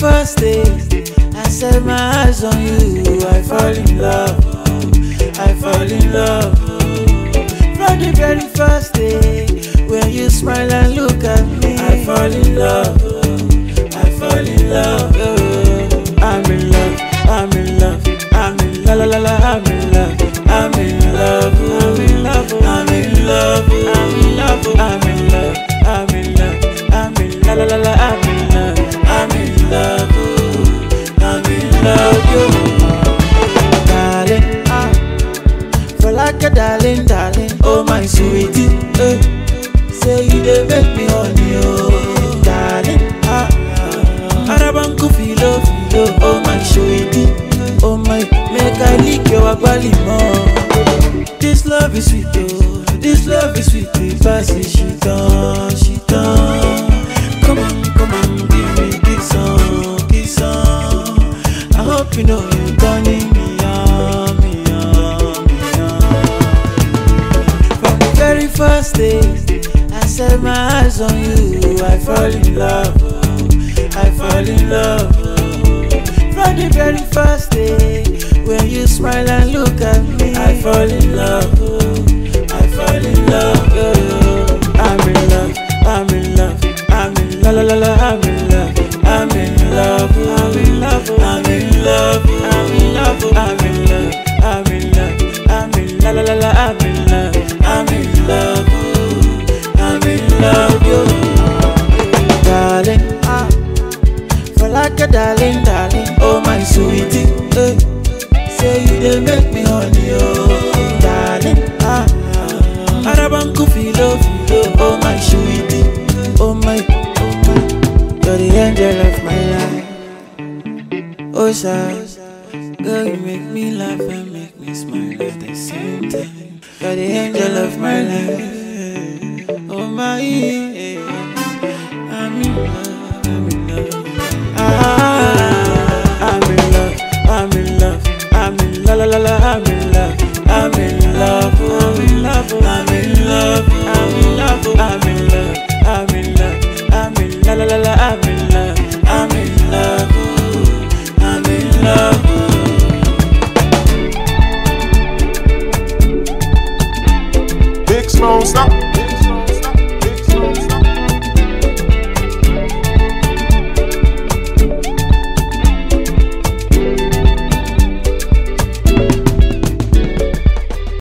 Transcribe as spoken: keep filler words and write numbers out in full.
first day I set my eyes on you, I fall in love, I fall in love. From the very first day, when you smile and look at me, I fall in love, I fall in love. I'm in love, I'm in love, I'm in la la la la, I'm in love, I'm in love, I'm in love, I'm in love, I'm in love, I'm in love, I'm in love, I'm in la la la la, I'm in love, I'm in love, I'm in love, yo. Darling, ah, for like a darling, darling, oh my sweetie, eh. Say you dey make me honey, oh, darling, ah, Arabanku filo filo, oh my sweetie, oh my, make I lick your body more. This love is sweet, oh, this love is sweet, pass it, she done, she done. Come on, come on, give me this song, this song. I hope you know you're turning me on, me on, me on. From the very first day I set my eyes on you, I fall in love, I fall in love. From the very first day, when you smile and look at me, I fall in love, I fall in love. I'm in love, I'm in love, I'm in la la la la, I'm in love, I'm in love, I'm in love, I'm in love, I'm in love, I'm in love, I'm in love, I'm in la la la la, I'm in love, I'm in love, I'm in love, yo. Darling, ah, for like a darling, darling, oh my sweetie, eh. Say you dey make me honey, oh, darling, ah, Arabanku filo filo, oh my sweetie, oh my, oh my, you're the angel of my life. Oh sir, girl you make me laugh and make me smile at the same time. You're the angel of my life. Oh my, I'm in love, I'm in love. Ah.